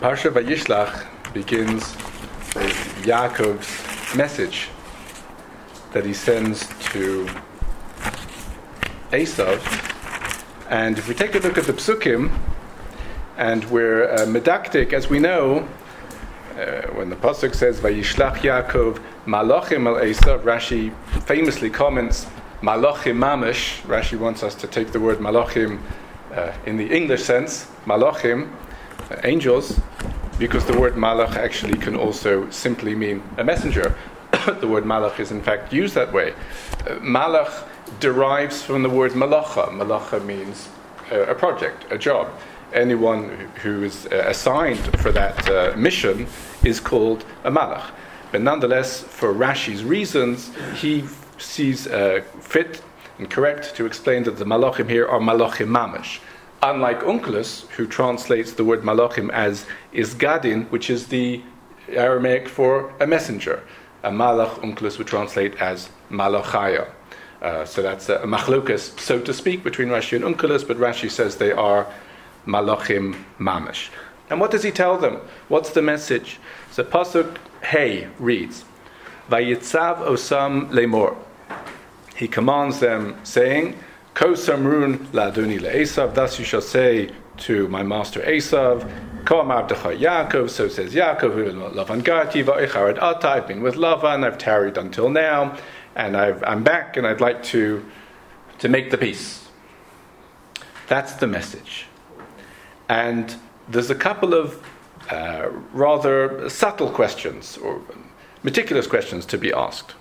Parsha Vayishlach begins with Yaakov's message that he sends to Esav. And if we take a look at the Psukim, and we're medactic, as we know, when the Pasuk says Vayishlach Yaakov Malachim al Esav, Rashi famously comments Malachim Mamish. Rashi wants us to take the word Malachim in the English sense, Malachim, angels, because the word malach actually can also simply mean a messenger. The word malach is in fact used that way. Malach derives from the word malacha. Malacha means a project, a job. Anyone who is assigned for that mission is called a malach. But nonetheless, for Rashi's reasons, he sees fit and correct to explain that the malachim here are malachim mamish. Unlike Onkelos, who translates the word malachim as isgadin, which is the Aramaic for a messenger. A malach, Onkelos would translate as malachaya. So that's a machlokas, so to speak, between Rashi and Onkelos, but Rashi says they are malachim mamish. And what does he tell them? What's the message? So Pasuk Hey reads, Vayitzav osam lemor. He commands them, saying, Ko samrun la'adoni le'esav, thus you shall say to my master Esav, Ko amavdecha Yaakov, so says Yaakov, Lavan garti va'icharad ata, I've been with Lavan, I've tarried until now, and I'm back, and I'd like to make the peace. That's the message. And there's a couple of rather subtle questions, or meticulous questions to be asked.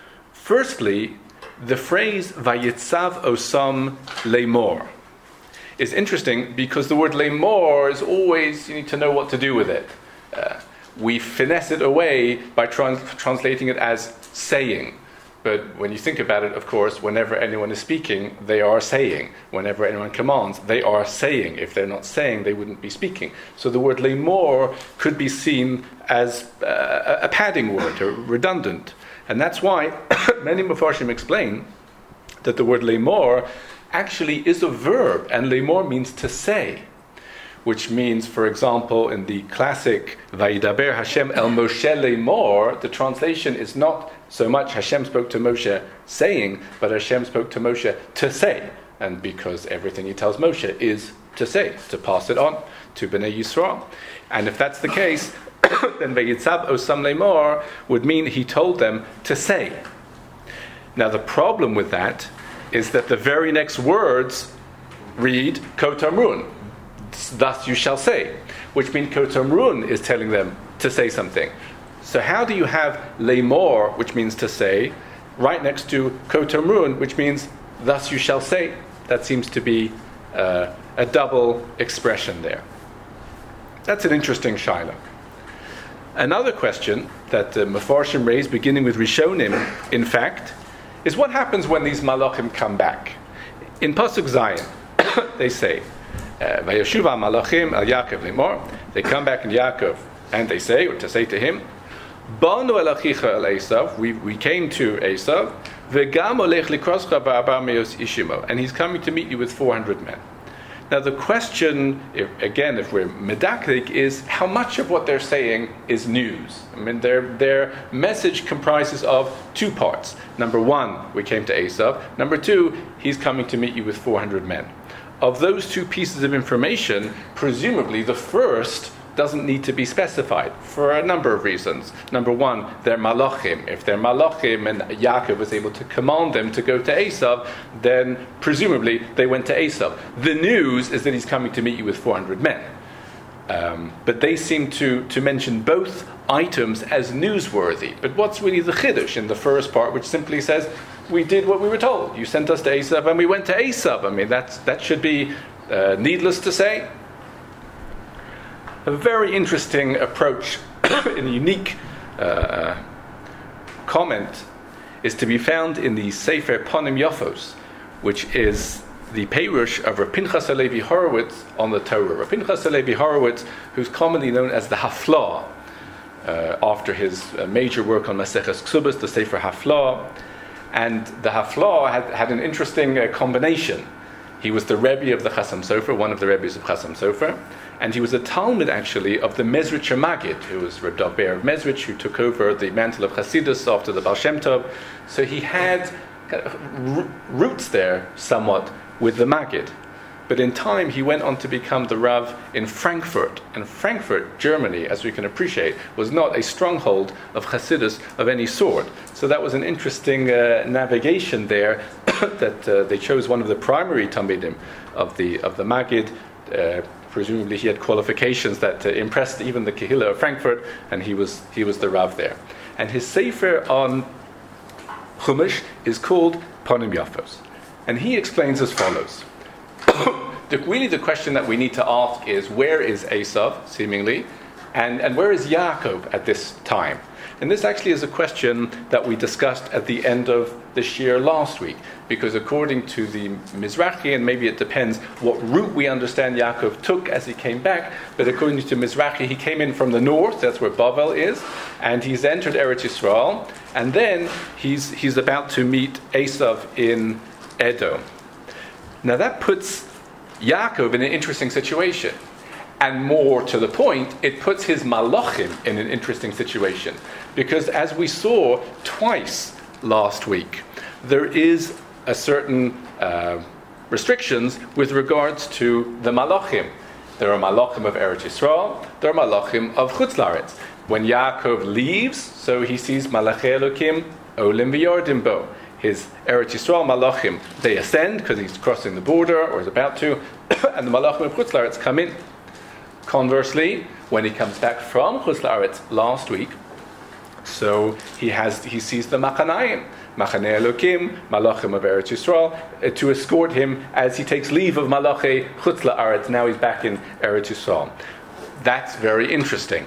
Firstly, the phrase Vayitzav osam lemor is interesting because the word lemor is always, you need to know what to do with it. We finesse it away by translating it as saying. But when you think about it, of course, whenever anyone is speaking, they are saying. Whenever anyone commands, they are saying. If they're not saying, they wouldn't be speaking. So the word lemor could be seen as a padding word, or redundant. And that's why many Mefarshim explain that the word lemor actually is a verb, and lemor means to say, which means, for example, in the classic Vayidaber Hashem el Moshe lemor, the translation is not so much Hashem spoke to Moshe saying, but Hashem spoke to Moshe to say. And because everything he tells Moshe is to say, to pass it on to Bnei Yisrael. And if that's the case, then Vayitzav osam lemor would mean he told them to say. Now the problem with that is that the very next words read Ko tamrun, thus you shall say, which means Ko tamrun is telling them to say something. So how do you have lemor, which means to say, right next to Ko tamrun, which means thus you shall say? That seems to be a double expression there. That's an interesting shaila. Another question that the Mefarshim raised, beginning with Rishonim, in fact, is what happens when these malachim come back. In Pasuk Zayin, they say, Vayeshuva malachim al Yaakov lemor. They come back in Yaakov and they say, or to say to him, Banu el achicha el Esav, we came to Esav, v'gam olech likroscha v'arba meos ishimo, and he's coming to meet you with 400 men. Now the question, if we're medakdik, is how much of what they're saying is news? I mean, their message comprises of two parts. Number one, we came to Esav. Number two, he's coming to meet you with 400 men. Of those two pieces of information, presumably the first doesn't need to be specified for a number of reasons. Number one, they're malachim. If they're malachim and Yaakov was able to command them to go to Esav, then presumably they went to Esav. The news is that he's coming to meet you with 400 men. But they seem to mention both items as newsworthy. But what's really the chiddush in the first part, which simply says, we did what we were told. You sent us to Esav and we went to Esav. I mean, that should be needless to say. A very interesting approach and unique comment is to be found in the Sefer Panim Yafos, which is the Perush of Rav Pinchas Halevi Horowitz on the Torah. Rav Pinchas Halevi Horowitz, who's commonly known as the Haflah, after his major work on Maseches Ksubas, the Sefer Haflah. And the Haflah had an interesting combination. He was the Rebbe of the Chassam Sofer, one of the Rebbes of Chassam Sofer, and he was a Talmud actually of the Mezritcher Maggid, who was Reb Dov Ber of Mezrich, who took over the mantle of Hasidus after the Baal Shem Tov. So he had kind of roots there somewhat with the Maggid. But in time, he went on to become the Rav in Frankfurt. And Frankfurt, Germany, as we can appreciate, was not a stronghold of Hasidus of any sort. So that was an interesting navigation there, that they chose one of the primary Talmidim of the Maggid. Presumably he had qualifications that impressed even the Kehillah of Frankfurt, and he was the Rav there. And his Sefer on Chumash is called Ponim Yafos. And he explains as follows. Really the question that we need to ask is, where is Esav, seemingly, and where is Yaakov at this time? And this actually is a question that we discussed at the end of the Shir last week, because according to the Mizrahi, and maybe it depends what route we understand Yaakov took as he came back, but according to Mizrahi, he came in from the north, that's where Bavel is, and he's entered Eretz Yisrael, and then he's about to meet Esav in Edom. Now that puts Yaakov in an interesting situation. And more to the point, it puts his malachim in an interesting situation. Because as we saw twice last week, there is a certain restrictions with regards to the malachim. There are malachim of Eretz Yisrael, there are malachim of Chutz La'aretz. When Yaakov leaves, so he sees malachei Elokim olim v'yordim bo. His Eretz Yisrael malachim, they ascend because he's crossing the border or is about to, and the malachim of Chutz La'aretz come in. Conversely, when he comes back from Chutz La'aretz last week, so he sees the Machanayim, Machanei Elokim, malachim of Eretz Yisrael, to escort him as he takes leave of malachei Chutz La'aretz. Now he's back in Eretz Yisrael. That's very interesting,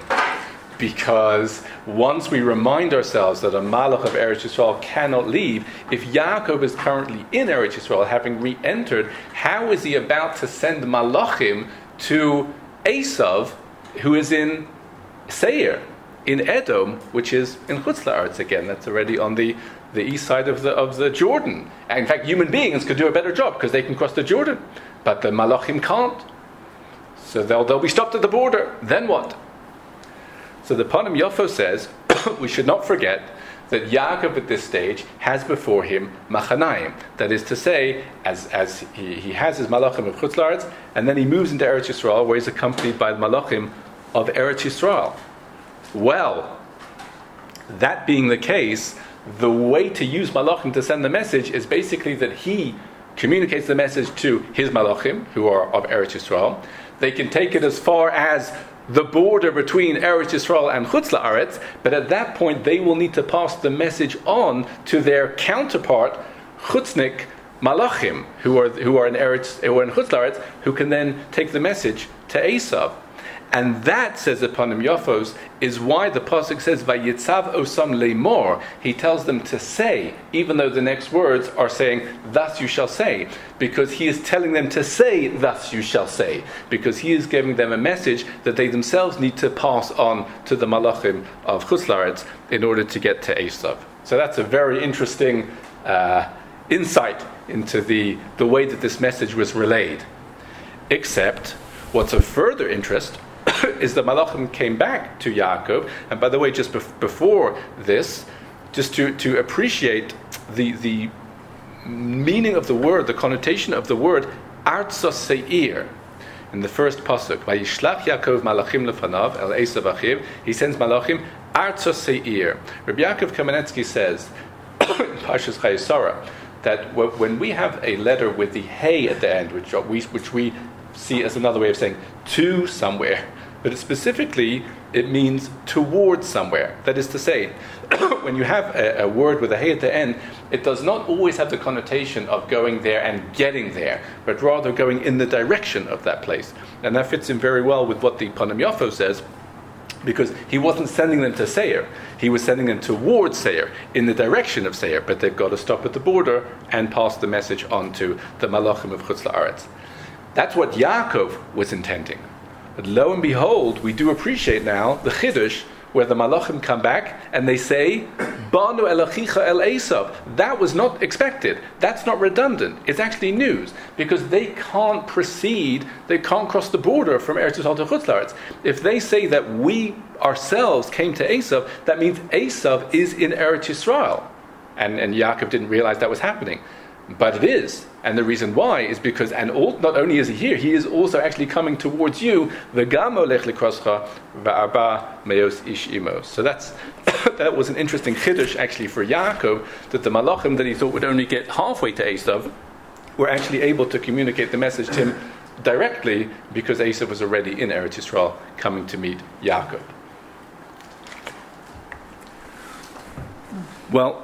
because once we remind ourselves that a malach of Eretz Yisrael cannot leave, if Yaakov is currently in Eretz Yisrael, having re-entered, how is he about to send malachim to Esav, who is in Seir, in Edom, which is in Chutz La'aretz again? That's already on the east side of the Jordan. And in fact, human beings could do a better job because they can cross the Jordan, but the malachim can't. So they'll be stopped at the border. Then what? So the Ponim Yafos says we should not forget that Yaakov at this stage has before him Machanayim. That is to say, as he has his Malachim of Chutz La'aretz, and then he moves into Eretz Yisrael, where he's accompanied by the Malachim of Eretz Yisrael. Well, that being the case, the way to use Malachim to send the message is basically that he communicates the message to his Malachim, who are of Eretz Yisrael. They can take it as far as the border between Eretz Yisrael and Chutz La'aretz, but at that point they will need to pass the message on to their counterpart, Chutznik Malachim, who are in Chutz La'aretz, who can then take the message to Esav. And that, says the Ponim Yafos, is why the pasuk says Vayitzav osam leimor. He tells them to say, even though the next words are saying, "Thus you shall say," because he is telling them to say, "Thus you shall say," because he is giving them a message that they themselves need to pass on to the malachim of Chutz La'aretz in order to get to Esav. So that's a very interesting insight into the way that this message was relayed. Except, what's of further interest is the Malachim came back to Yaakov, and by the way, just before this, just to appreciate the meaning of the word, the connotation of the word Artzos Seir. In the first pasuk, Vayishlach Yaakov Malachim lefanav el Esav achiv, he sends Malachim Artzos Seir. Rabbi Yaakov Kamenetsky says in Parshas Chayesara that when we have a letter with the hey at the end, which we see as another way of saying to somewhere, but specifically it means towards somewhere. That is to say, when you have a word with a hey at the end, it does not always have the connotation of going there and getting there, but rather going in the direction of that place. And that fits in very well with what the Ponim Yafos says, because he wasn't sending them to Seir, he was sending them towards Seir, in the direction of Seir, but they've got to stop at the border and pass the message on to the Malachim of Chutz La'aretz. That's what Yaakov was intending. But lo and behold, we do appreciate now the Chiddush where the Malachim come back and they say, Banu elachicha el Esav. That was not expected. That's not redundant. It's actually news, because they can't proceed, they can't cross the border from Eretz Yisrael to Chutz La'aretz. If they say that we ourselves came to Esav, that means Esav is in Eretz Yisrael. And Yaakov didn't realize that was happening. But it is. And the reason why is because, not only is he here, he is also actually coming towards you. V'gam olech likroscha v'arba meos ish imo. So that was an interesting chiddush actually for Yaakov, that the malachim that he thought would only get halfway to Esav were actually able to communicate the message to him directly, because Esav was already in Eretz Yisrael coming to meet Yaakov. Well,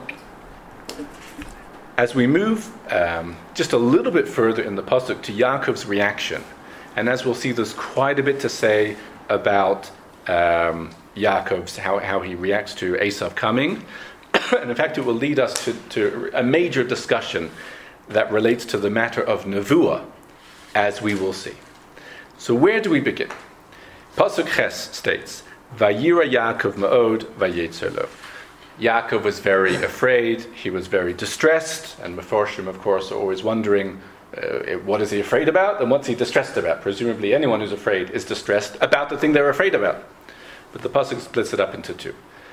as we move just a little bit further in the pasuk to Yaakov's reaction, and as we'll see, there's quite a bit to say about Yaakov's, how he reacts to Esav coming, and in fact it will lead us to a major discussion that relates to the matter of Nevuah, as we will see. So where do we begin? Pasuk Ches states, Vayira Yaakov ma'od vayetzer lo. Yaakov was very afraid, he was very distressed, and Mefarshim, of course, are always wondering, what is he afraid about and what's he distressed about? Presumably anyone who's afraid is distressed about the thing they're afraid about. But the pasuk splits it up into two.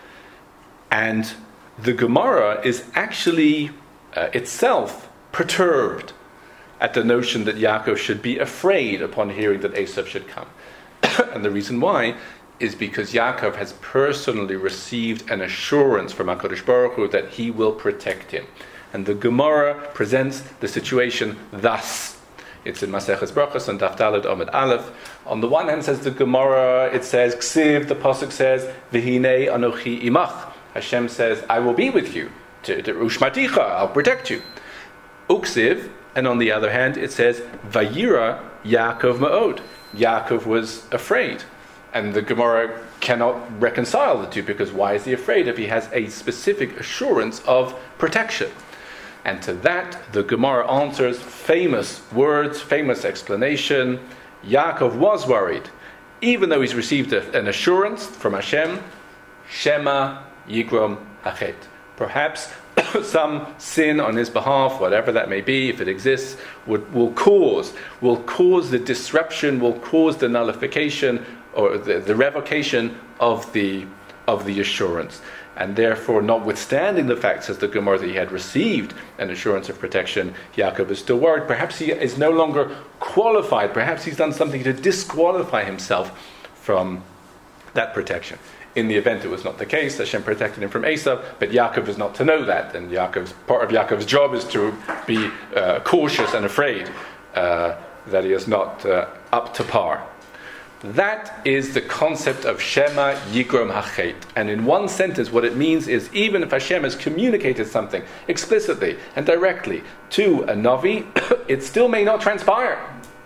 And the Gemara is actually itself perturbed at the notion that Yaakov should be afraid upon hearing that Esav should come. And the reason why is because Yaakov has personally received an assurance from HaKadosh Baruch Hu that he will protect him. And the Gemara presents the situation thus. It's in Maseches Brachos on Daf Daled Amud Aleph. On the one hand, says the Gemara, it says, Ksiv, the pasuk says, V'hinei anochi imach. Hashem says, I will be with you. Ushmaticha, I'll protect you. Uksiv, and on the other hand, it says, Vayira Yaakov ma'od. Yaakov was afraid. And the Gemara cannot reconcile the two, because why is he afraid if he has a specific assurance of protection? And to that, the Gemara answers famous words, famous explanation. Yaakov was worried. Even though he's received an assurance from Hashem, Shema Yigrom Hachet. Perhaps some sin on his behalf, whatever that may be, if it exists, will cause the disruption, will cause the nullification, or the revocation of the assurance. And therefore, notwithstanding the fact, says the Gemara, that he had received an assurance of protection, Yaakov is still worried. Perhaps he is no longer qualified. Perhaps he's done something to disqualify himself from that protection. In the event it was not the case, Hashem protected him from Esav, but Yaakov is not to know that. And part of Yaakov's job is to be cautious and afraid that he is not up to par. That is the concept of Shema Yigrom Hachet. And in one sentence, what it means is, even if Hashem has communicated something explicitly and directly to a Navi, it still may not transpire.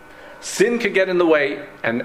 Sin could get in the way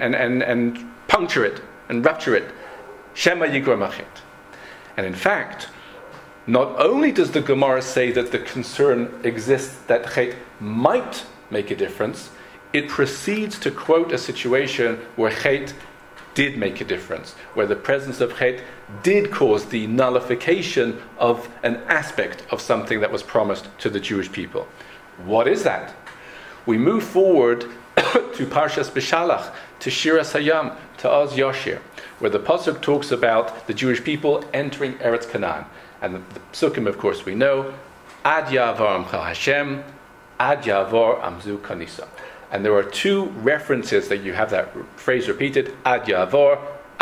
and puncture it and rupture it. Shema Yigrom Hachet. And in fact, not only does the Gemara say that the concern exists that Chet might make a difference, it proceeds to quote a situation where Chet did make a difference, where the presence of Chet did cause the nullification of an aspect of something that was promised to the Jewish people. What is that? We move forward to Parshas Beshalach, to Shiras Hayam, to Oz Yoshir, where the pasuk talks about the Jewish people entering Eretz Canaan. And the psukim, of course, we know, Ad Yavar Amcha Hashem, Ad Yavar Amzu Kanisa. And there are two references that you have that phrase repeated, Ad Yavor,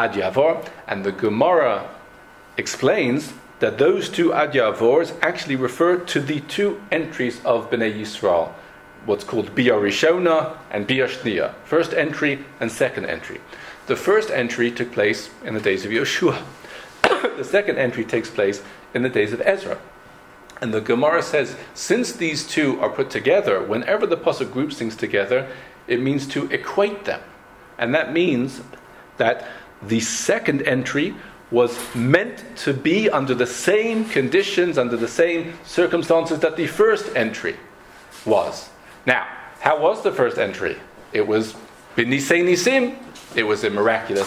and the Gemara explains that those two Ad Yavors actually refer to the two entries of Bnei Yisrael, what's called Bia Rishona and Bia Shnia, first entry and second entry. The first entry took place in the days of Yeshua. The second entry takes place in the days of Ezra. And the Gemara says, since these two are put together, whenever the pasuk groups things together, it means to equate them. And that means that the second entry was meant to be under the same conditions, under the same circumstances that the first entry was. Now, how was the first entry? It was B'nisei Nisim. It was a miraculous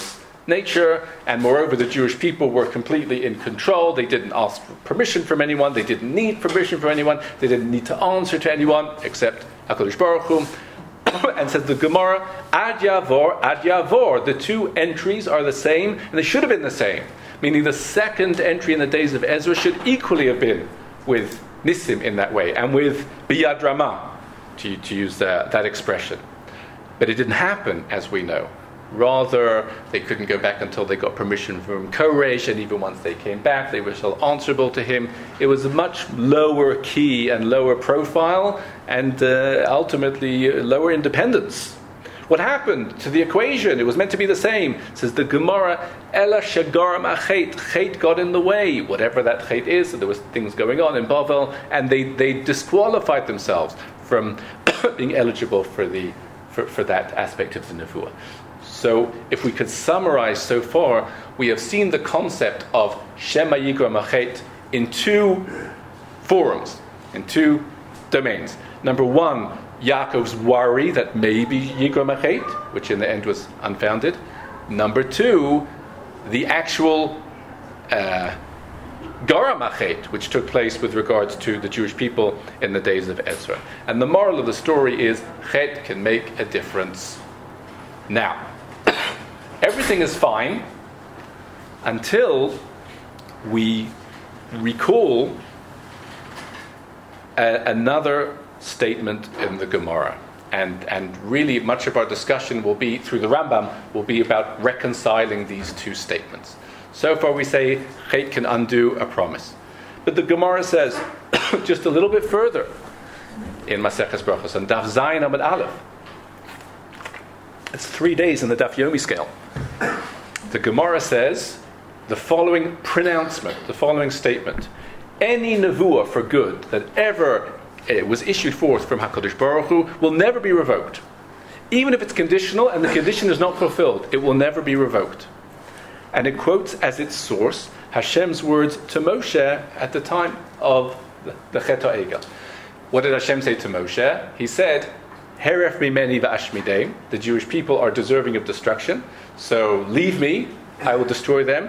nature, and moreover the Jewish people were completely in control. They didn't ask for permission from anyone, they didn't need permission from anyone, they didn't need to answer to anyone except HaKadosh Baruch Hu. And says the Gemara, Ad Yavor, Ad Yavor. The two entries are the same, and they should have been the same. Meaning the second entry in the days of Ezra should equally have been with Nissim in that way, and with Biyad Ramah, to use that expression. But it didn't happen, as we know. Rather, they couldn't go back until they got permission from Koresh, and even once they came back, they were still answerable to him. It was a much lower key and lower profile, and ultimately lower independence. What happened to the equation? It was meant to be the same. It says the Gemara, Ela Shagaram Achet. Chet got in the way, whatever that Chet is. So there was things going on in Bavel, and they disqualified themselves from being eligible for that aspect of the Nevuah. So if we could summarize so far, we have seen the concept of Shema Yigram Achet in two forums, in two domains. Number one, Yaakov's worry that maybe Yigram Achet, which in the end was unfounded. Number two, the actual Garam Achet, which took place with regards to the Jewish people in the days of Ezra. And the moral of the story is, Chet can make a difference. Now, everything is fine until we recall another statement in the Gemara. And really much of our discussion will be, through the Rambam, will be about reconciling these two statements. So far we say, Chet can undo a promise. But the Gemara says, just a little bit further, in Maseches Brachos, on Daf Zayin Amud Aleph. It's 3 days in the Daf Yomi scale. The Gemara says the following pronouncement, the following statement. Any nevuah for good that ever was issued forth from HaKadosh Baruch Hu will never be revoked. Even if it's conditional and the condition is not fulfilled, it will never be revoked. And it quotes as its source Hashem's words to Moshe at the time of the Chet HaEgel. What did Hashem say to Moshe? He said, Heref mimeni va'ashmidei. The Jewish people are deserving of destruction, so leave me, I will destroy them.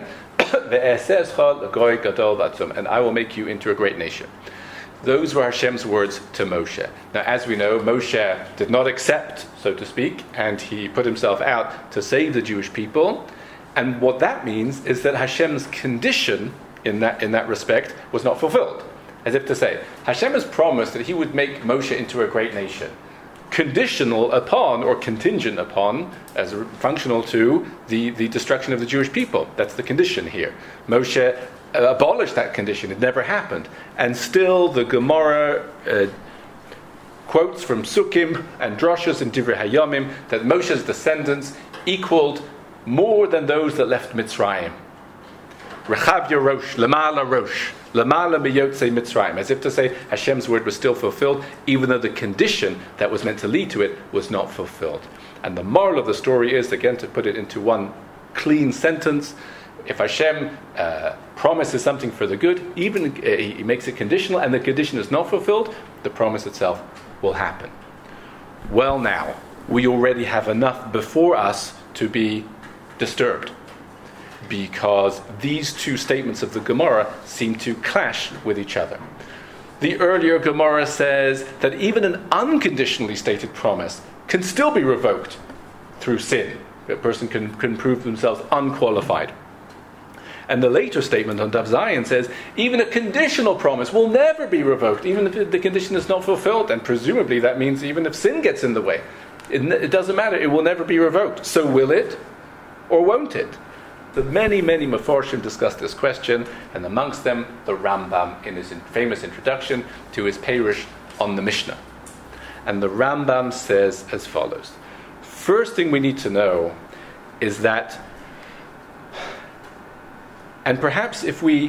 And I will make you into a great nation. Those were Hashem's words to Moshe. Now, as we know, Moshe did not accept, so to speak, and he put himself out to save the Jewish people. And what that means is that Hashem's condition in that respect was not fulfilled. As if to say, Hashem has promised that he would make Moshe into a great nation, conditional upon, or contingent upon, as functional to the destruction of the Jewish people. That's the condition here. Moshe abolished that condition. It never happened. And still the Gemara quotes from Sukkim and Droshas and Divrei Hayamim that Moshe's descendants equaled more than those that left Mitzrayim. Rechavya Rosh, Lamala Rosh, Lamala Miyotze Mitzrayim. As if to say Hashem's word was still fulfilled, even though the condition that was meant to lead to it was not fulfilled. And the moral of the story is, again, to put it into one clean sentence, if Hashem promises something for the good, even he makes it conditional, and the condition is not fulfilled, the promise itself will happen. Well, now, we already have enough before us to be disturbed, because these two statements of the Gemara seem to clash with each other. The earlier Gemara says that even an unconditionally stated promise can still be revoked through sin. A person can prove themselves unqualified. And the later statement on Daf Zayin says even a conditional promise will never be revoked, even if the condition is not fulfilled. And presumably that means even if sin gets in the way, it doesn't matter, it will never be revoked. So will it, or won't it? The many Mefarshim discussed this question, and amongst them the Rambam in his famous introduction to his Perush on the Mishnah. And the Rambam says as follows. First thing we need to know is that, and perhaps if we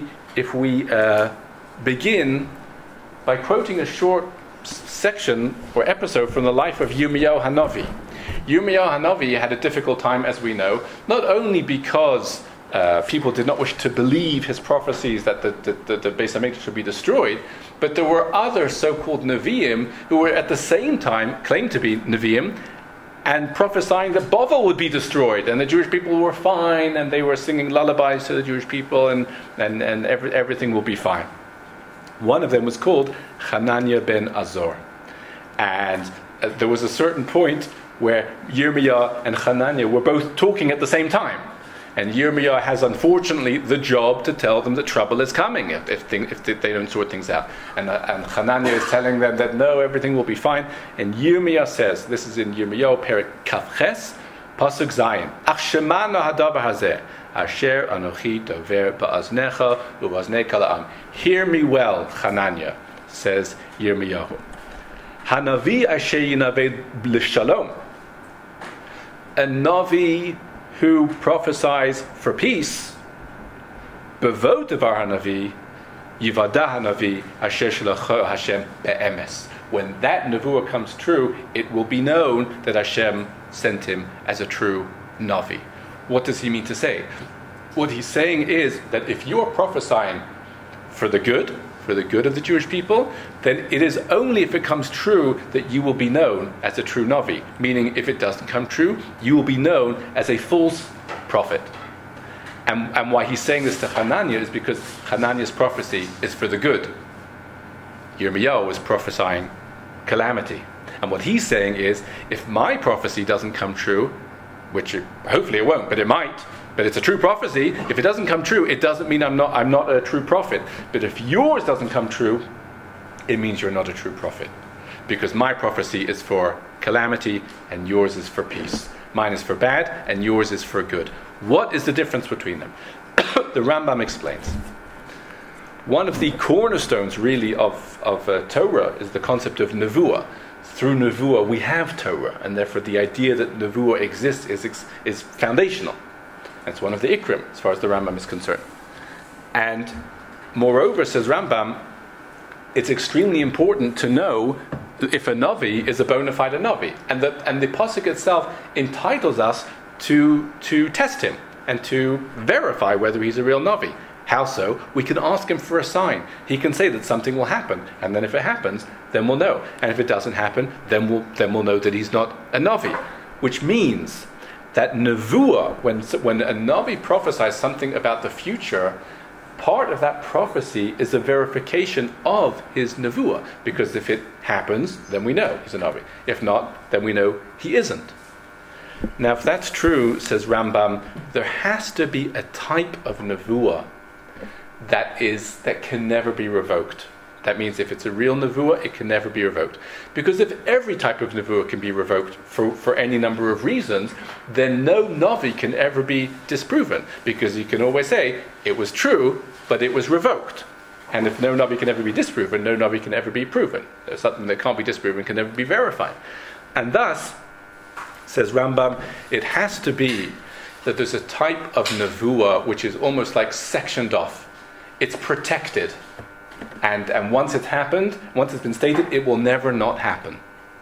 begin by quoting a short section or episode from the life of Yirmiyahu Hanavi. Yirmiyahu Hanavi had a difficult time, as we know, not only because people did not wish to believe his prophecies that the Beis HaMikdash should be destroyed, but there were other so-called Nevi'im who were at the same time claimed to be Nevi'im and prophesying that Bavel would be destroyed, and the Jewish people were fine, and they were singing lullabies to the Jewish people, and everything will be fine. One of them was called Hananiah ben Azor. And there was a certain point where Yirmiyah and Hananiah were both talking at the same time. And Yirmiyah has, unfortunately, the job to tell them that trouble is coming if they don't sort things out. And Hananiah is telling them that, no, everything will be fine. And Yirmiyah says, this is in Yirmiyah, Perek Kavches, Pasuk Zayin, Ach shemano hadavar hazeh, asher anochi dover ba'aznecha u'baznei kol ha'am. Hear me well, Hananiah, says Yirmiyahu. Hanavi asher yinaveh l'shalom. A Navi who prophesies for peace, Bevo devar hanavi, Yivadah hanavi, asher shelacho Hashem be'emes. When that nevuah comes true, it will be known that Hashem sent him as a true Navi. What does he mean to say? What he's saying is that if you are prophesying for the good of the Jewish people, then it is only if it comes true that you will be known as a true Navi. Meaning, if it doesn't come true, you will be known as a false prophet. And why he's saying this to Hananiah is because Hananiah's prophecy is for the good. Yirmiyahu was prophesying calamity. And what he's saying is, if my prophecy doesn't come true, which hopefully it won't, but it might, but it's a true prophecy. If it doesn't come true, it doesn't mean I'm not a true prophet. But if yours doesn't come true, it means you're not a true prophet. Because my prophecy is for calamity and yours is for peace. Mine is for bad and yours is for good. What is the difference between them? The Rambam explains. One of the cornerstones, really, of Torah is the concept of nevuah. Through nevuah, we have Torah, and therefore the idea that nevuah exists is foundational. That's one of the ikrim, as far as the Rambam is concerned. And moreover, says Rambam, it's extremely important to know if a Navi is a bona fide Navi. And the Pasuk itself entitles us to test him and to verify whether he's a real Navi. How so? We can ask him for a sign. He can say that something will happen, and then if it happens, then we'll know. And if it doesn't happen, then we'll know that he's not a Navi. Which means that nevuah, when a Navi prophesies something about the future, part of that prophecy is a verification of his nevuah. Because if it happens, then we know he's a Navi. If not, then we know he isn't. Now, if that's true, says Rambam, there has to be a type of nevuah that can never be revoked. That means if it's a real nevuah, it can never be revoked. Because if every type of nevuah can be revoked for any number of reasons, then no Navi can ever be disproven. Because you can always say, it was true, but it was revoked. And if no Navi can ever be disproven, no Navi can ever be proven. There's something that can't be disproven can never be verified. And thus, says Rambam, it has to be that there's a type of nevuah which is almost like sectioned off. It's protected. And once it's happened, once it's been stated, it will never not happen.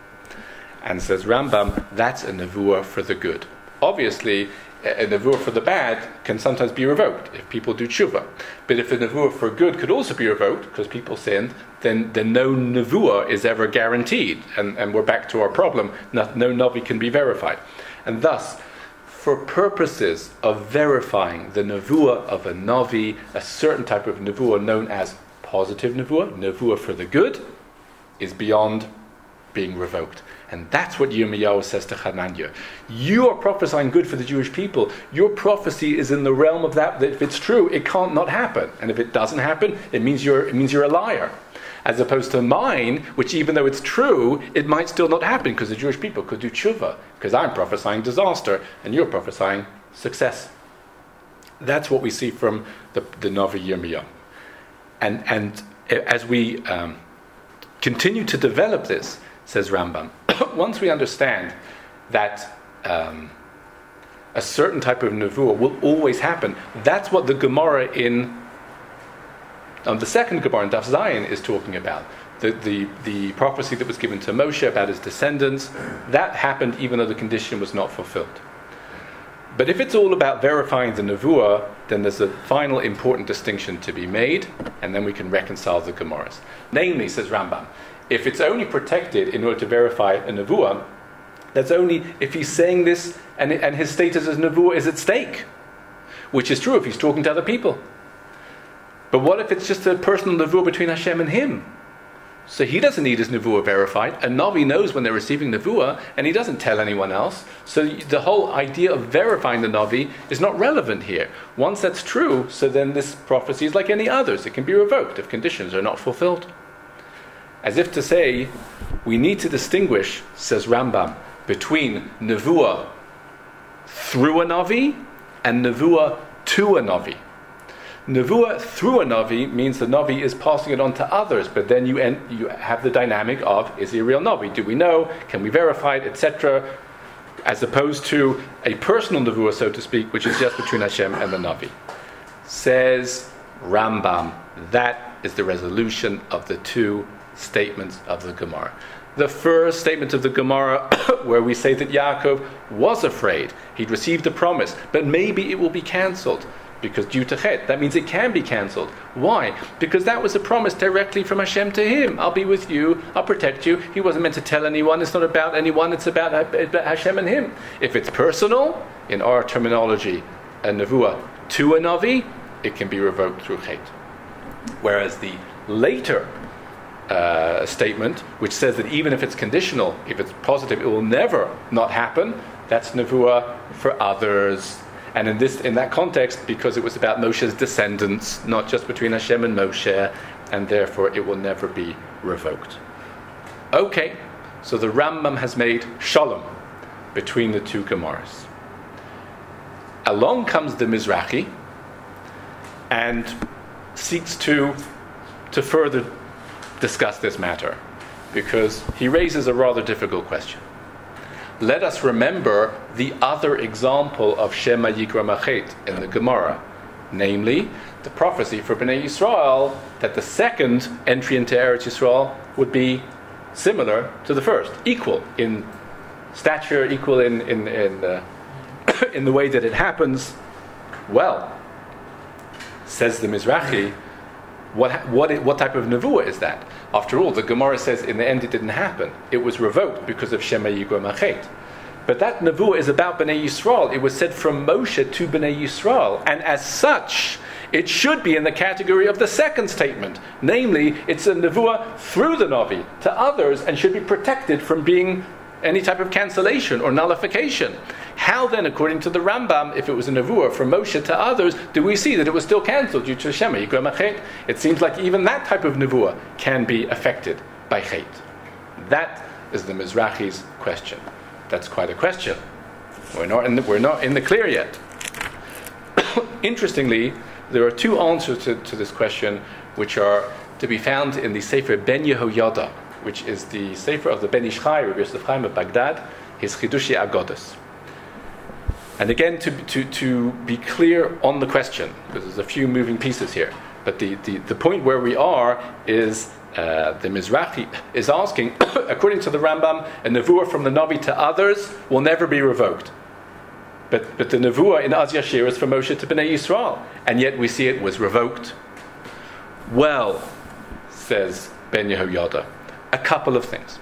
And says Rambam, that's a nevuah for the good. Obviously, a nevuah for the bad can sometimes be revoked if people do tshuva. But if a nevuah for good could also be revoked because people sinned, then no nevuah is ever guaranteed. And we're back to our problem. No Navi can be verified. And thus, for purposes of verifying the nevuah of a Navi, a certain type of nevuah known as positive nevuah for the good, is beyond being revoked. And that's what Yirmiyahu says to Hananiah. You are prophesying good for the Jewish people. Your prophecy is in the realm of that if it's true, it can't not happen. And if it doesn't happen, it means you're a liar. As opposed to mine, which even though it's true, it might still not happen because the Jewish people could do tshuva. Because I'm prophesying disaster and you're prophesying success. That's what we see from the Navi Yirmiyahu. And as we continue to develop this, says Rambam, once we understand that a certain type of nevuah will always happen, that's what the Gemara the second Gemara in Daf Zayin is talking about. The prophecy that was given to Moshe about his descendants, that happened even though the condition was not fulfilled. But if it's all about verifying the nevuah, then there's a final important distinction to be made, and then we can reconcile the Gemaras. Namely, says Rambam, if it's only protected in order to verify a nevuah, That's only if he's saying this and his status as Nevuah is at stake. Which is true if he's talking to other people. But what if it's just a personal Nevuah between Hashem and him? So he doesn't need his Nevuah verified. A Navi knows when they're receiving Nevuah, and he doesn't tell anyone else. So the whole idea of verifying the Navi is not relevant here. Once that's true, so then this prophecy is like any others. It can be revoked if conditions are not fulfilled. As if to say, we need to distinguish, says Rambam, between Nevuah through a Navi and Nevuah to a Navi. Nevuah through a Navi means the Navi is passing it on to others, but then you have the dynamic of, is he a real Navi? Do we know? Can we verify it? Etc. As opposed to a personal Nevuah, so to speak, which is just between Hashem and the Navi. Says Rambam, that is the resolution of the two statements of the Gemara. The first statement of the Gemara, where we say that Yaakov was afraid, he'd received a promise, but maybe it will be cancelled. Because due to Chet, that means it can be cancelled. Why? Because that was a promise directly from Hashem to him. I'll be with you, I'll protect you. He wasn't meant to tell anyone, it's not about anyone, it's about Hashem and him. If it's personal, in our terminology, a Nevuah to a Navi, it can be revoked through Chet. Whereas the later statement, which says that even if it's conditional, if it's positive, it will never not happen, that's Nevuah for others. And in that context, because it was about Moshe's descendants, not just between Hashem and Moshe, and therefore it will never be revoked. Okay, so the Rambam has made shalom between the two Gemaras. Along comes the Mizrahi and seeks to further discuss this matter, because he raises a rather difficult question. Let us remember the other example of Shema Yikra Machet in the Gemara, namely the prophecy for Bnei Yisrael that the second entry into Eretz Yisrael would be similar to the first, equal in stature, equal in the way that it happens. Well, says the Mizrahi, what type of Nevuah is that? After all, the Gemara says in the end it didn't happen. It was revoked because of Shema Yikra Machet. But that Nevuah is about Bnei Yisrael. It was said from Moshe to Bnei Yisrael. And as such, it should be in the category of the second statement. Namely, it's a Nevuah through the Navi to others and should be protected from being any type of cancellation or nullification. How then, according to the Rambam, if it was a Nevuah from Moshe to others, do we see that it was still cancelled due to Shema Yikra Machet? It seems like even that type of Nevuah can be affected by Chet. That is the Mizrahi's question. That's quite a question. We're not in the clear yet. Interestingly, there are two answers to this question, which are to be found in the Sefer Ben Yehoyada, which is the Sefer of the Ben Ish Chai, Rabbi Yosef Chaim of Baghdad, his Chidushei Agodos. And again, to be clear on the question, because there's a few moving pieces here, but the point where we are is the Mizrahi is asking, according to the Rambam, a Nevuah from the Navi to others will never be revoked. But the Nevuah in Az Yashir is from Moshe to Bnei Yisrael, and yet we see it was revoked. Well, says Ben Yehoyada, a couple of things.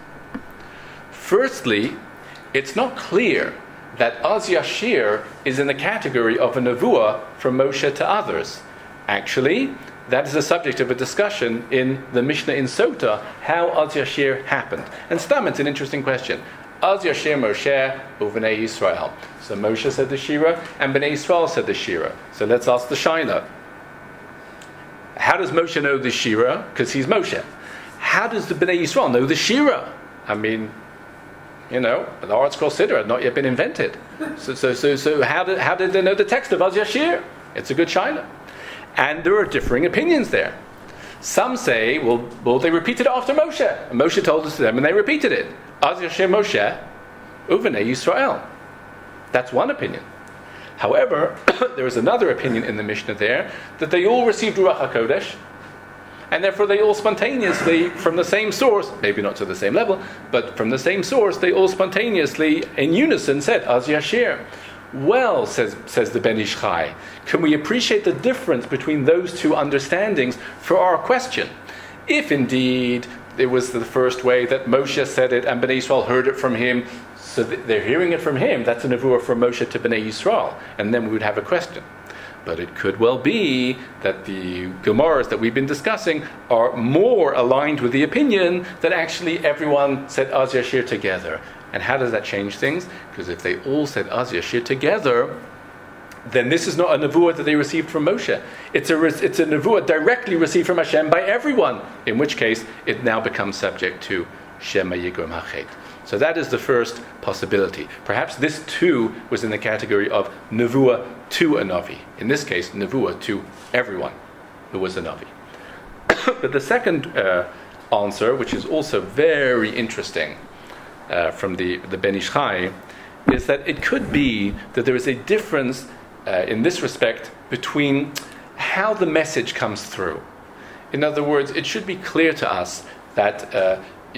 Firstly, it's not clear that Az Yashir is in the category of a Nevuah from Moshe to others. Actually, that is the subject of a discussion in the Mishnah in Sota, how Az Yashir happened. And Stam, it's an interesting question. Az Yashir Moshe u'Bnei Yisrael. So Moshe said the Shira, and Bnei Yisrael said the Shira. So let's ask the Shaila. How does Moshe know the Shira? Because he's Moshe. How does the Bnei Yisrael know the Shira? I mean, the Art Scroll Siddur had not yet been invented. So how did they know the text of Az Yashir? It's a good Shaila. And there are differing opinions there. Some say, well, they repeated it after Moshe. And Moshe told us to them, and they repeated it. Az Yashir Moshe u'Bnei Yisrael. That's one opinion. However, there is another opinion in the Mishnah there, that they all received Ruach HaKodesh, and therefore they all spontaneously, from the same source, maybe not to the same level, but from the same source, they all spontaneously, in unison, said, Az Yashir. Well, says the Ben Ish Chai, can we appreciate the difference between those two understandings for our question? If indeed it was the first way that Moshe said it and Bnei Yisrael heard it from him, So they're hearing it from him. That's a nevuah from Moshe to Bnei Yisrael. And then we would have a question. But it could well be that the Gemaras that we've been discussing are more aligned with the opinion that actually everyone said Az Yashir together. And how does that change things? Because if they all said Az Yashir together, then this is not a nevuah that they received from Moshe. It's a nevuah directly received from Hashem by everyone, in which case it now becomes subject to Shema Yigrom HaChet. So that is the first possibility. Perhaps this too was in the category of nevuah to a Navi. In this case, nevuah to everyone who was a Navi. But the second answer, which is also very interesting from the Ben Ish Chai, is that it could be that there is a difference in this respect between how the message comes through. In other words, it should be clear to us that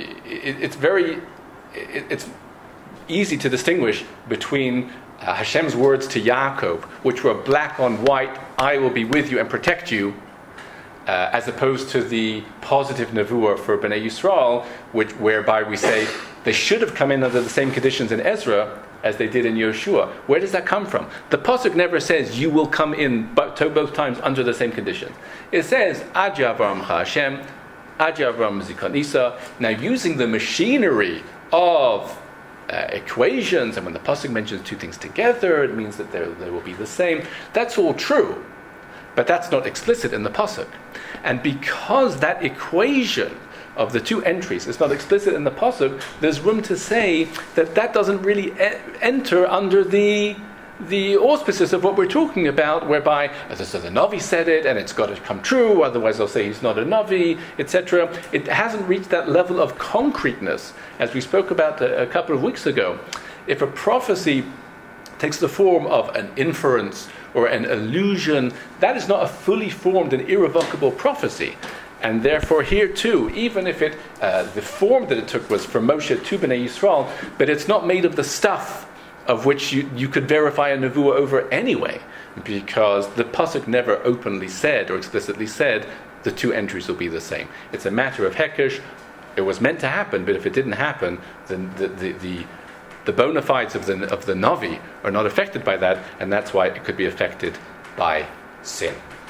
it's easy to distinguish between Hashem's words to Yaakov, which were black on white, I will be with you and protect you, as opposed to the positive nevuah for Bnei Yisrael, whereby we say they should have come in under the same conditions in Ezra as they did in Yeshua. Where does that come from? The pasuk never says you will come in both times under the same conditions. It says Ad Yavram Hashem, Ad Yavram Zikon Isa. Now, using the machinery of equations, and when the pasuk mentions two things together, it means that they will be the same. That's all true, but that's not explicit in the pasuk. And because that equation of the two entries is not explicit in the pasuk, there's room to say that doesn't really enter under the auspices of what we're talking about, whereby, as I said, the Navi said it and it's got to come true, otherwise they'll say he's not a Navi, etc. It hasn't reached that level of concreteness, as we spoke about a couple of weeks ago. If a prophecy takes the form of an inference or an illusion, that is not a fully formed and irrevocable prophecy. And therefore here too, even if the form that it took was from Moshe to Bnei Yisrael, but it's not made of the stuff of which you could verify a nevuah over anyway, because the pasuk never openly said or explicitly said the two entries will be the same. It's a matter of hekesh. It was meant to happen, but if it didn't happen, then the bona fides of the Navi are not affected by that, and that's why it could be affected by sin.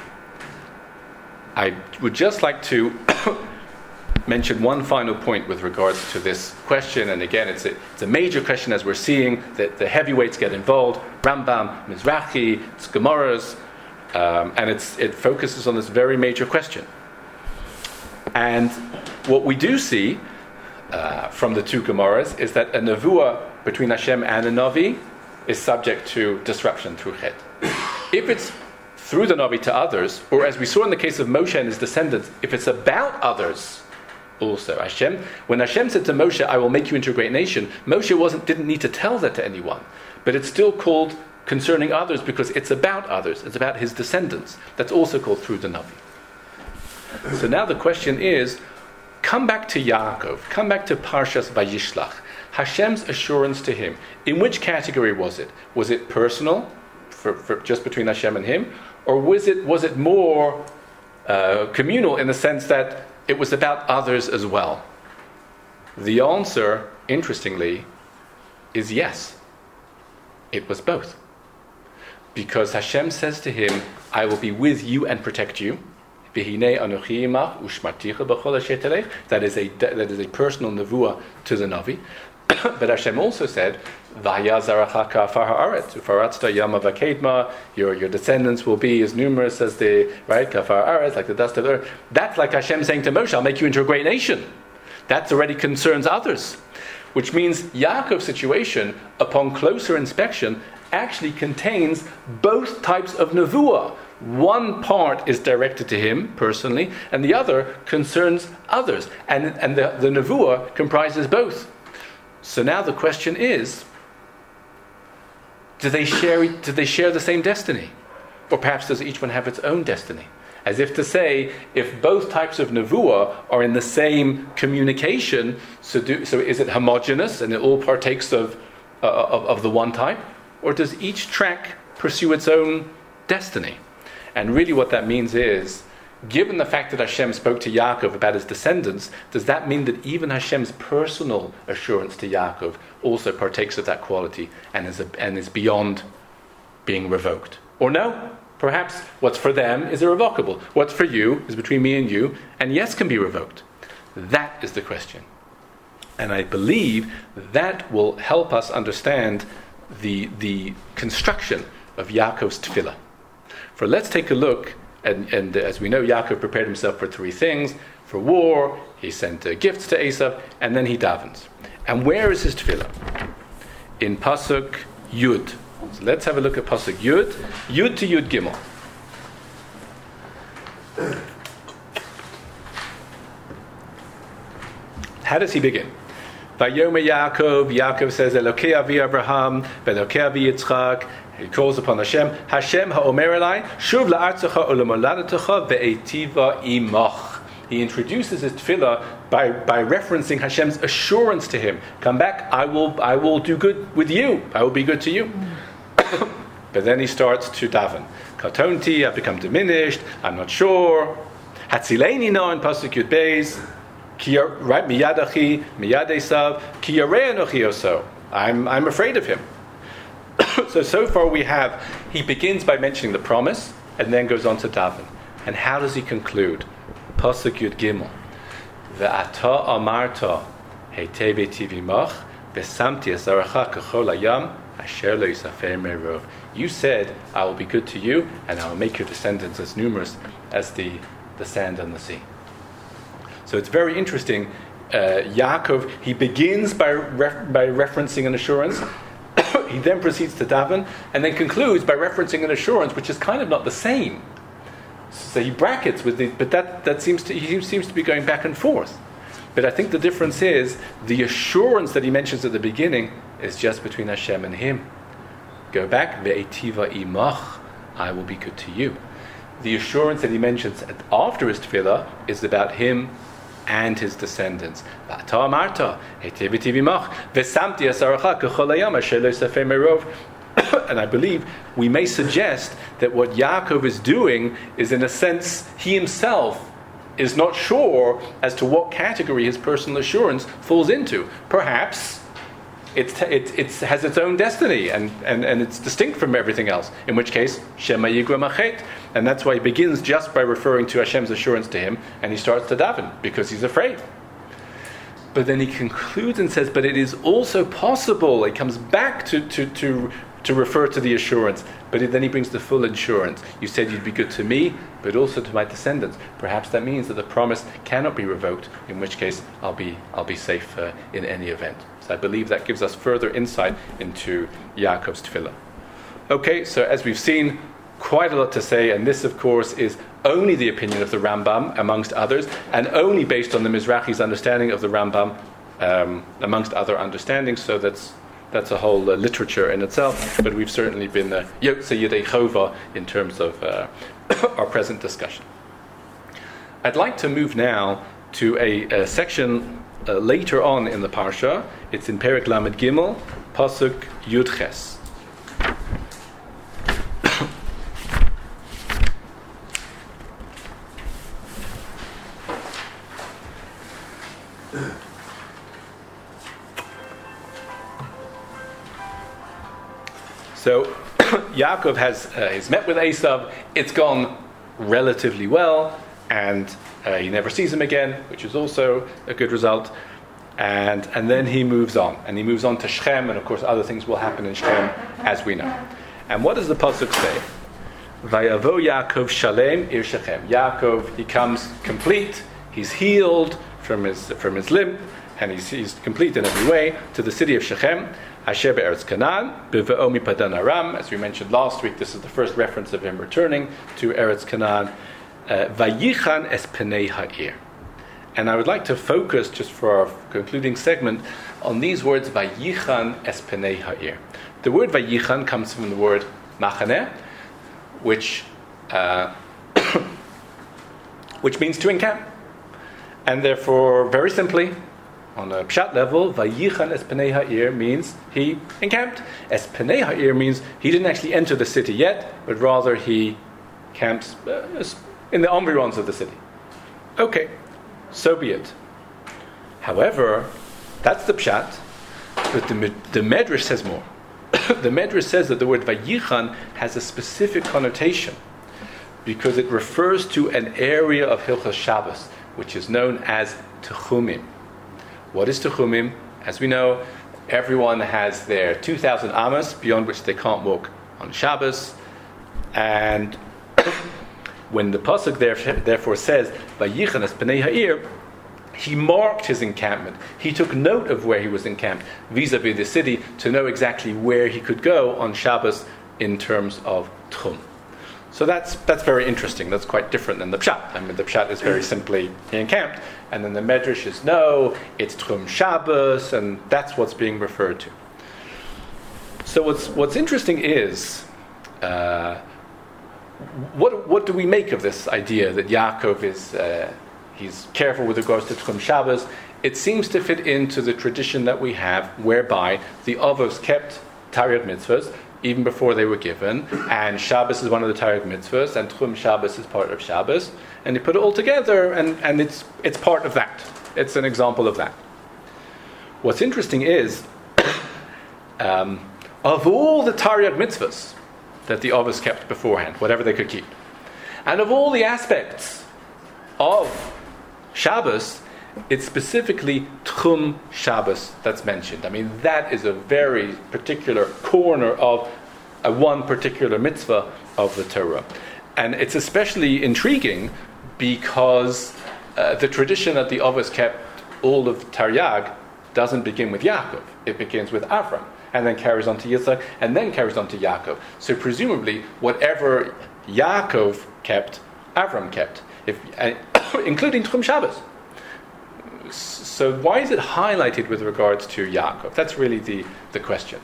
I would just like to mention one final point with regards to this question, and again, it's a major question as we're seeing that the heavyweights get involved, Rambam, Mizrahi, it's Gemaras, and it focuses on this very major question. And what we do see from the two Gemaras is that a nevuah between Hashem and a Navi is subject to disruption through Chet. If it's through the Navi to others, or as we saw in the case of Moshe and his descendants, if it's about others, also when Hashem said to Moshe, I will make you into a great nation, Moshe didn't need to tell that to anyone, but it's still called concerning others because it's about others, it's about his descendants. That's also called through the Navi. So now the question is, come back to Yaakov, come back to Parshas Vayishlach, Hashem's assurance to him. In which category was it? Was it personal, for just between Hashem and him, or was it more communal in the sense that it was about others as well? The answer, interestingly, is yes. It was both. Because Hashem says to him, I will be with you and protect you. That is a personal nevuah to the Navi. But Hashem also said, your descendants will be as numerous as the kafar aretz, like the dust of the earth. That's like Hashem saying to Moshe, I'll make you into a great nation. That already concerns others. Which means Yaakov's situation, upon closer inspection, actually contains both types of nevuah. One part is directed to him personally, and the other concerns others. And the nevuah comprises both. So now the question is, do they share the same destiny? Or perhaps does each one have its own destiny? As if to say, if both types of nevuah are in the same communication, so is it homogeneous and it all partakes of the one type? Or does each track pursue its own destiny? And really what that means is, given the fact that Hashem spoke to Yaakov about his descendants, does that mean that even Hashem's personal assurance to Yaakov also partakes of that quality and is beyond being revoked? Or no? Perhaps what's for them is irrevocable. What's for you is between me and you, and yes, can be revoked. That is the question. And I believe that will help us understand the construction of Yaakov's tefillah. For let's take a look, and as we know, Yaakov prepared himself for three things. For war, he sent gifts to Esav, and then he davens. And where is his tefillah? In Pasuk Yud. So let's have a look at Pasuk Yud. Yud to Yud Gimel. How does he begin? Vayomer Yaakov. Yaakov says, Elokei avi Abraham, Elokei avi Yitzchak. He calls upon Hashem. Hashem ha'omer elai, shuv la'artzecha u'lemoladetecha ve'etiva imach. He introduces his tefillah by referencing Hashem's assurance to him. Come back, I will do good with you. I will be good to you. But then he starts to daven. Katonti, I've become diminished. I'm not sure. Hatzileni no in Pasuk Yud Beis. Right, miyadachi, miyad Esav, ki yarei anochi oso. I'm afraid of him. So far we have, he begins by mentioning the promise and then goes on to daven. And how does he conclude? Pasuk Yud Gimel. Ve'ata amarta heitei v'tivimach v'samti asaracha k'chol hayam asher lo yisafir merov. You said, I will be good to you and I will make your descendants as numerous as the sand on the sea. So it's very interesting. Yaakov, he begins by referencing an assurance. He then proceeds to daven and then concludes by referencing an assurance which is kind of not the same. So he brackets with the, but he seems to be going back and forth. But I think the difference is the assurance that he mentions at the beginning is just between Hashem and him. Go back, ve'etiva imach, I will be good to you. The assurance that he mentions after his tefillah is about him and his descendants. And I believe we may suggest that what Yaakov is doing is, in a sense, he himself is not sure as to what category his personal assurance falls into. Perhaps it has its own destiny and it's distinct from everything else, in which case, Shema Yigra Machet. And that's why he begins just by referring to Hashem's assurance to him, and he starts to daven, because he's afraid. But then he concludes and says, but it is also possible, he comes back to refer to the assurance, but then he brings the full assurance. You said you'd be good to me, but also to my descendants. Perhaps that means that the promise cannot be revoked, in which case I'll be safe in any event. So I believe that gives us further insight into Yaakov's tefillah. Okay, so as we've seen, quite a lot to say, and this, of course, is only the opinion of the Rambam, amongst others, and only based on the Mizrahi's understanding of the Rambam, amongst other understandings. So that's a whole literature in itself. But we've certainly been Yotze Yidei Chova in terms of our present discussion. I'd like to move now to a section later on in the Parsha. It's in Perek Lamed Gimel, Pasuk Yud Ches. So Yaakov he's met with Esav. It's gone relatively well, and he never sees him again, which is also a good result. And then he moves on, and he moves on to Shechem, and of course other things will happen in Shechem, as we know. And what does the pasuk say? Vayavo Yaakov Shalem ir Shechem. Yaakov, he comes complete. He's healed from his limp, and he's complete in every way, to the city of Shechem. Asher be'eretz Canaan, b've'o mipadan Aram. As we mentioned last week, this is the first reference of him returning to Eretz Canaan. Vayichan es penei ha'ir. And I would like to focus, just for our concluding segment, on these words, Vayichan es penei ha'ir. The word Vayichan comes from the word machaneh, which means to encamp. And therefore, very simply, on a pshat level, Vayichan es penei ha'ir means he encamped. Es penei ha'ir means he didn't actually enter the city yet, but rather he camps in the environs of the city. Okay, so be it. However, that's the pshat, but the Medrash says more. The Medrash says that the word Vayichan has a specific connotation because it refers to an area of Hilchos Shabbos, which is known as Techumim. What is Techumim? As we know, everyone has their 2,000 amas beyond which they can't walk on Shabbos, and when the pasuk therefore says Vayichan es Pnei Ha'ir, he marked his encampment. He took note of where he was encamped vis-a-vis the city to know exactly where he could go on Shabbos in terms of Tchum. So that's very interesting. That's quite different than the pshat. I mean, the pshat is very simply he encamped, and then the medrash is no, it's Tchum Shabbos, and that's what's being referred to. So what's interesting is what do we make of this idea that Yaakov is he's careful with regards to Tchum Shabbos? It seems to fit into the tradition that we have, whereby the Avos kept Taryag mitzvahs even before they were given, and Shabbos is one of the Taryag mitzvahs, and Tchum Shabbos is part of Shabbos, and they put it all together, and it's part of that. It's an example of that. What's interesting is, of all the Taryag mitzvahs that the Avos kept beforehand, whatever they could keep, and of all the aspects of Shabbos, it's specifically Tchum Shabbos that's mentioned. I mean, that is a very particular corner of one particular mitzvah of the Torah. And it's especially intriguing because the tradition that the Avos kept all of Taryag doesn't begin with Yaakov. It begins with Avram, and then carries on to Yitzchak, and then carries on to Yaakov. So presumably, whatever Yaakov kept, Avram kept, including Tchum Shabbos. So why is it highlighted with regards to Yaakov? That's really the question.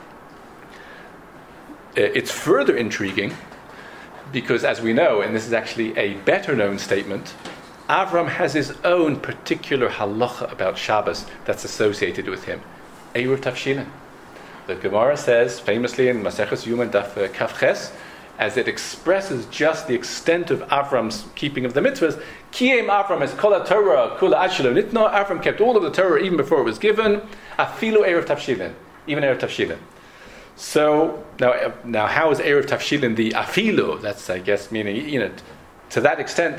It's further intriguing because, as we know, and this is actually a better known statement, Avram has his own particular halacha about Shabbos that's associated with him. Eruv Tavshilin. The Gemara says, famously in Maseches Yuma Daf Kafches, as it expresses just the extent of Avram's keeping of the mitzvahs, Kiyem Avram es kol Torah kula ashelo nitno. Avram kept all of the Torah even before it was given. Afilu erev tavshilin, even erev tavshilin. So now, how is erev tavshilin the afilu? That's, I guess, meaning to that extent.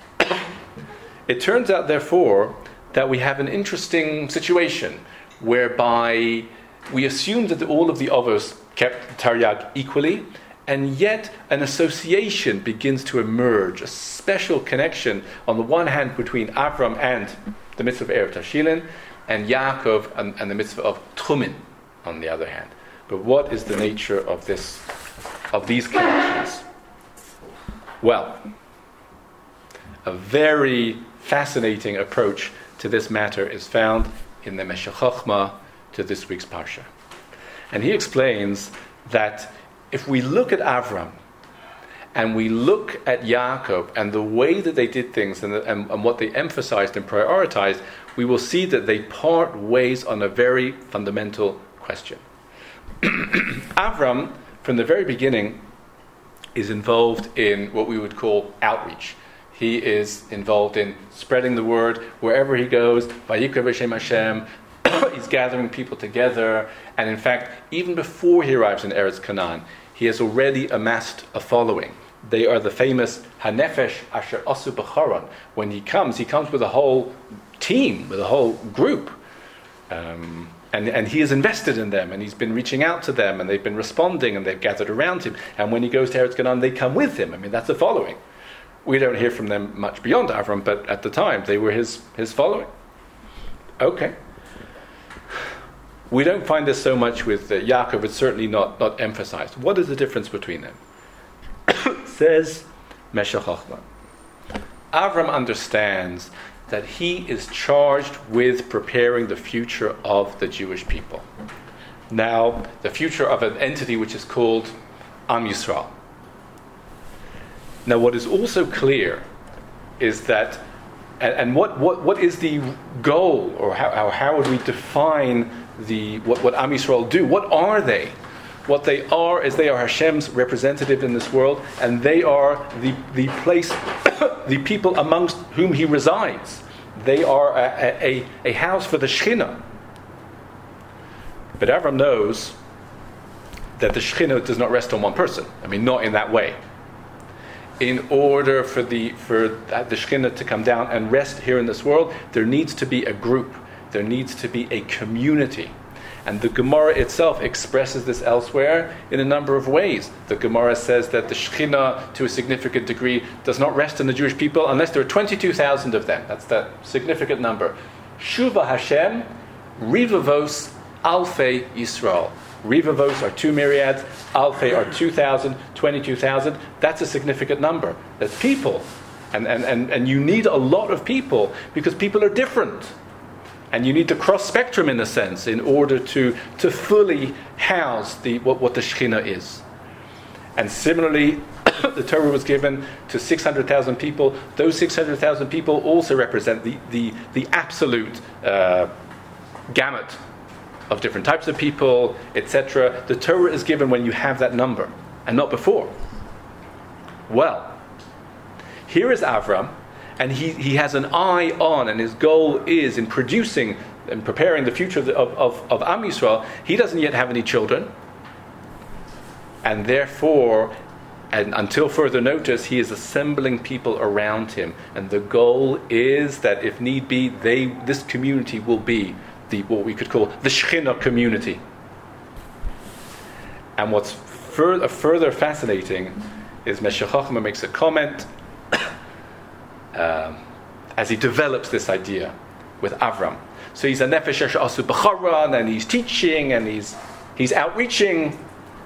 It turns out, therefore, that we have an interesting situation whereby we assume that all of the Avos kept Taryag equally. And yet an association begins to emerge, a special connection on the one hand between Avram and the mitzvah of Erev Tavshilin, and Yaakov and the mitzvah of Tchumin on the other hand. But what is the nature of these connections? Well, a very fascinating approach to this matter is found in the Meshech Chochmah to this week's Parsha. And he explains that if we look at Avram and we look at Yaakov and the way that they did things and what they emphasized and prioritized, we will see that they part ways on a very fundamental question. Avram, from the very beginning, is involved in what we would call outreach. He is involved in spreading the word wherever he goes. Vayikra b'shem Hashem. He's gathering people together, and in fact, even before he arrives in Eretz Canaan, he has already amassed a following. They are the famous Hanefesh Asher Asu B'Charan. When he comes with a whole team, with a whole group, and he is invested in them, and he's been reaching out to them, and they've been responding, and they've gathered around him. And when he goes to Eretz Canaan, they come with him. I mean, that's a following. We don't hear from them much beyond Avram, but at the time, they were his following. Okay. We don't find this so much with Yaakov. It's certainly not emphasized. What is the difference between them? Says Meshech Chochmah. Avram understands that he is charged with preparing the future of the Jewish people. Now, the future of an entity which is called Am Yisrael. Now, what is also clear is that, and what is the goal, or how would we define what Am Yisrael do? What are they? What they are is they are Hashem's representative in this world, and they are the place, the people amongst whom He resides. They are a house for the Shekhinah. But Avram knows that the Shekhinah does not rest on one person. I mean, not in that way. In order for the Shekhinah to come down and rest here in this world, there needs to be a group. There needs to be a community. And the Gemara itself expresses this elsewhere in a number of ways. The Gemara says that the Shekhinah, to a significant degree, does not rest on the Jewish people unless there are 22,000 of them. That's that significant number. Shuva Hashem, Rivavos, Alfei Yisrael. Rivavos are 2 myriads, Alfei are 2,000, 22,000. That's a significant number. That's people. And you need a lot of people because people are different. And you need the cross spectrum in a sense in order to fully house what the Shekhinah is. And similarly, the Torah was given to 600,000 people. Those 600,000 people also represent the absolute gamut of different types of people, etc. The Torah is given when you have that number, and not before. Well, here is Avram, and he has an eye on, and his goal is in producing and preparing the future of Am Yisrael. He doesn't yet have any children, and therefore, and until further notice, he is assembling people around him. And the goal is that, if need be, this community will be what we could call the Shekhinah community. And what's further fascinating is Meshech Chochmah makes a comment as he develops this idea with Avram. So he's a nefesh asu b'charan, and he's teaching, and he's outreaching.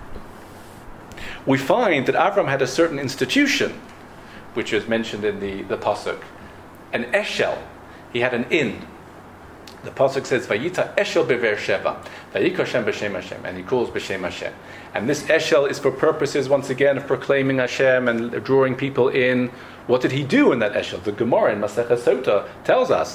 We find that Avram had a certain institution, which is mentioned in the pasuk, an eshel. He had an inn. The pasuk says, "Vayita eshel bever sheva, vayikra Hashem b'shem Hashem," and he calls b'shem Hashem. And this eshel is for purposes, once again, of proclaiming Hashem and drawing people in. What did he do in that eshel? The Gemara in Masechah Sota tells us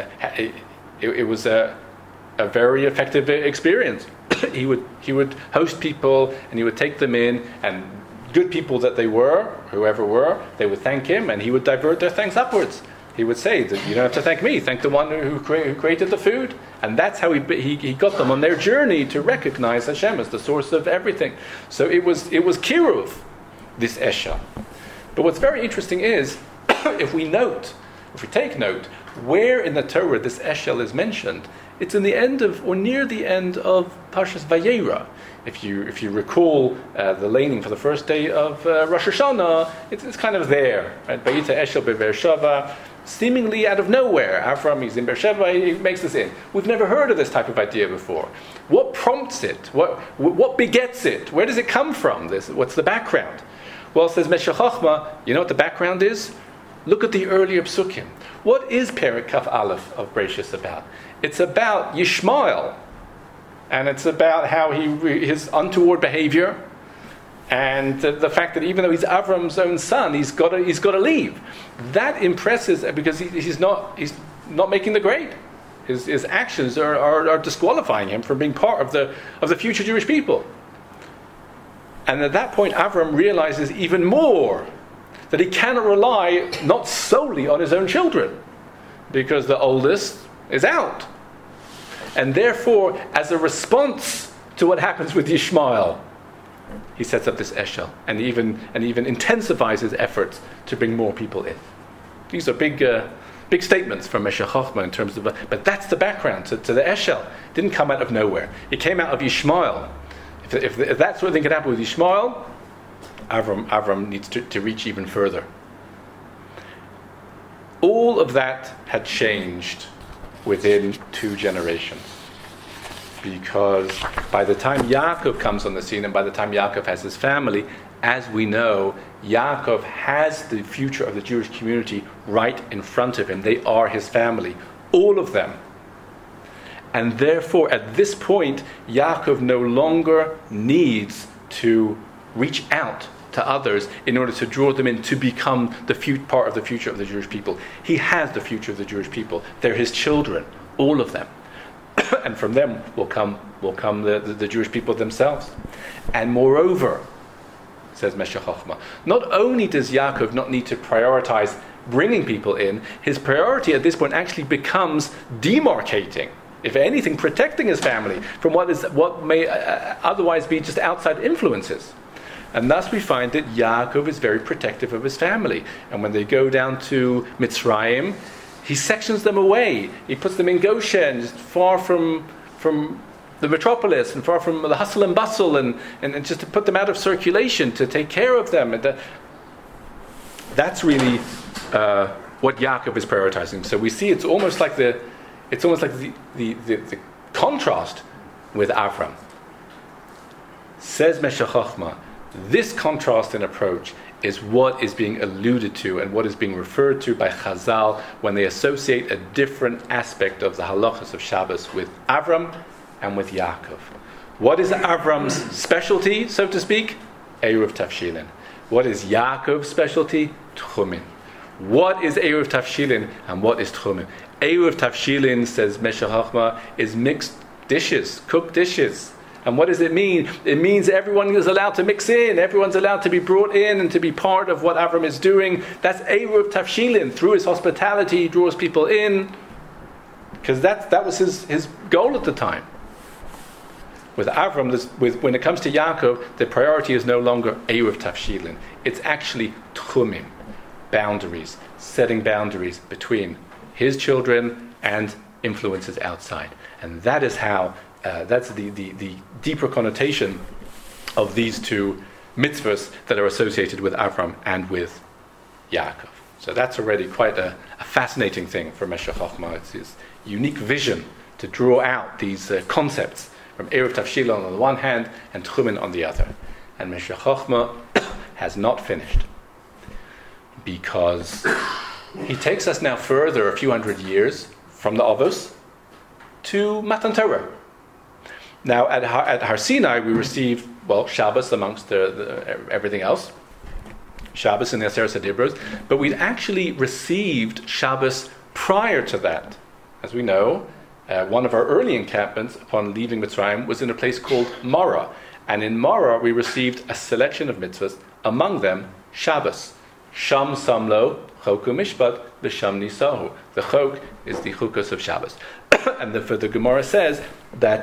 it was a very effective experience. He would host people, and he would take them in, and good people that they were, whoever were, they would thank him, and he would divert their thanks upwards. He would say that you don't have to thank me, thank the one who created the food. And that's how he got them on their journey to recognize Hashem as the source of everything. So it was kiruv, this eshel. But what's very interesting is, if we take note, where in the Torah this eshel is mentioned, it's in the end of, or near the end of Parshas Vayera. If you recall the laning for the first day of Rosh Hashanah, it's kind of there. Right? Vayita eshel be'Be'er Sheva, seemingly out of nowhere. Avram, he's in Beersheba, he makes this in. We've never heard of this type of idea before. What prompts it? What begets it? Where does it come from? What's the background? Well, says Meshech Chochmah, you know what the background is? Look at the earlier psukim. What is Perek Kaf Aleph of Bereishis about? It's about Yishmael, and it's about how his untoward behavior, and the fact that even though he's Avram's own son, he's got to leave. That impresses, because he's not making the grade. His actions are disqualifying him from being part of the future Jewish people. And at that point, Avram realizes even more that he cannot rely not solely on his own children, because the oldest is out. And therefore, as a response to what happens with Yishmael, he sets up this eshel and even intensifies his efforts to bring more people in. These are big statements from Meshech Chochmah in terms of, but that's the background to the eshel. It didn't come out of nowhere. It came out of Yishmael. If that sort of thing could happen with Yishmael, Avram needs to reach even further. All of that had changed within 2 generations. Because by the time Yaakov comes on the scene, and by the time Yaakov has his family, as we know, Yaakov has the future of the Jewish community right in front of him. They are his family, all of them. And therefore, at this point, Yaakov no longer needs to reach out to others in order to draw them in to become part of the future of the Jewish people. He has the future of the Jewish people. They're his children, all of them. and from them will come the Jewish people themselves. And moreover, says Meshech Chochmah, not only does Yaakov not need to prioritize bringing people in, his priority at this point actually becomes demarcating, if anything, protecting his family from what may otherwise be just outside influences. And thus we find that Yaakov is very protective of his family. And when they go down to Mitzrayim, he sections them away. He puts them in Goshen, just far from the metropolis and far from the hustle and bustle, and just to put them out of circulation, to take care of them. And that's really what Yaakov is prioritizing. So we see it's almost like the contrast with Avram. Says Meshech Chochmah, this contrast in approach is what is being alluded to and what is being referred to by Chazal when they associate a different aspect of the halachas of Shabbos with Avram and with Yaakov. What is Avram's specialty, so to speak? Eruv Tafshilin. What is Yaakov's specialty? Tchumin. What is Eruv Tafshilin and what is Tchumin? Eruv Tafshilin, says Meshech Chochmah, is mixed dishes, cooked dishes. And what does it mean? It means everyone is allowed to mix in. Everyone's allowed to be brought in and to be part of what Avram is doing. That's Eruv Tafshilin. Through his hospitality, he draws people in. Because that was his goal at the time. With Avram, when it comes to Yaakov, the priority is no longer Eruv Tafshilin. It's actually Tchumim, boundaries, setting boundaries between his children and influences outside. And that is how... that's the deeper connotation of these two mitzvahs that are associated with Avram and with Yaakov. So that's already quite a fascinating thing for Meshech Chochmah. It's his unique vision to draw out these concepts from Eruv Tafshilin on the one hand and Tchumin on the other. And Meshech Chochmah has not finished, because he takes us now further a few hundred years from the Avos to Matan Torah. Now, at Har Sinai, we received, Shabbos amongst everything else. Shabbos in the Aseret HaDibros. But we'd actually received Shabbos prior to that. As we know, one of our early encampments upon leaving Mitzrayim was in a place called Marah. And in Marah, we received a selection of mitzvahs, among them Shabbos. Sham Samlo, Choku Mishpat, V'Sham Nisahu. The Chok is the Chukas of Shabbos. And the Gemara says that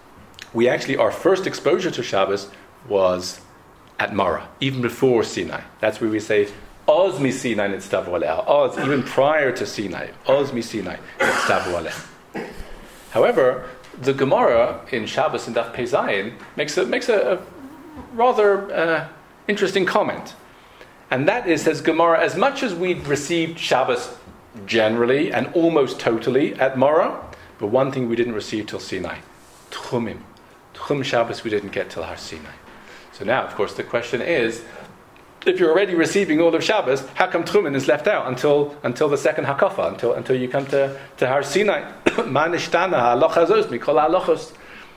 our first exposure to Shabbos was at Marah, even before Sinai. That's where we say, Oz mi Sinai nitztavu aleh. Oz, even prior to Sinai. Oz mi Sinai nitztavu aleh. However, the Gemara in Shabbos in Daf Pei Zayin makes a rather interesting comment. And that is, says Gemara, as much as we'd received Shabbos generally and almost totally at Marah, but one thing we didn't receive till Sinai, Tchumim. Tchum Shabbos we didn't get till Har Sinai. So now, of course, the question is, if you're already receiving all of Shabbos, how come Tchumin is left out until the second Hakafa, until you come to Har Sinai? Ma nishtana ha'alocha zos mikol ha'alochos.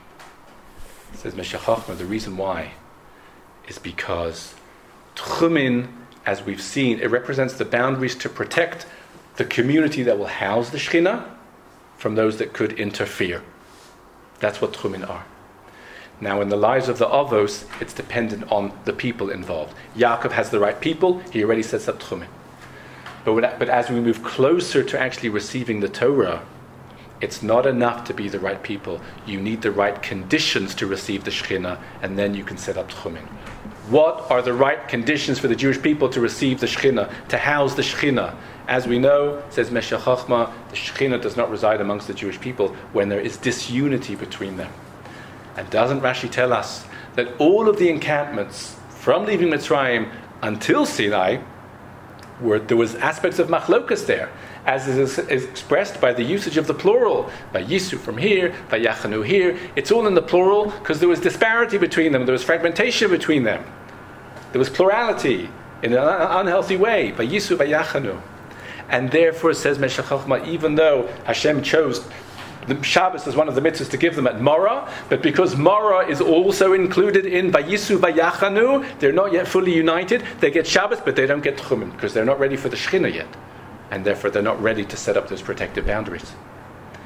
Says Meshech Chochmah, the reason why is because Tchumin, as we've seen, it represents the boundaries to protect the community that will house the Shekhinah from those that could interfere. That's what Tchumin are. Now, in the lives of the Avos, it's dependent on the people involved. Yaakov has the right people, he already sets up Tchumin. But as we move closer to actually receiving the Torah, it's not enough to be the right people. You need the right conditions to receive the Shekhinah, and then you can set up Tchumin. What are the right conditions for the Jewish people to receive the Shekhinah, to house the Shekhinah? As we know, says Meshech Chochmah, the Shekhinah does not reside amongst the Jewish people when there is disunity between them. And doesn't Rashi tell us that all of the encampments from leaving Mitzrayim until Sinai, there was aspects of machlokas there, as is expressed by the usage of the plural, by Yisu from here, by Yachanu here. It's all in the plural because there was disparity between them, there was fragmentation between them. There was plurality in an unhealthy way, by Yisu, by Yachanu. And therefore, says Meshech Chochmah, even though Hashem chose the Shabbos as one of the mitzvahs to give them at Marah, but because Marah is also included in Vayisu Vayachanu, they're not yet fully united. They get Shabbos, but they don't get Tchumin, because they're not ready for the Shekhinah yet. And therefore they're not ready to set up those protective boundaries.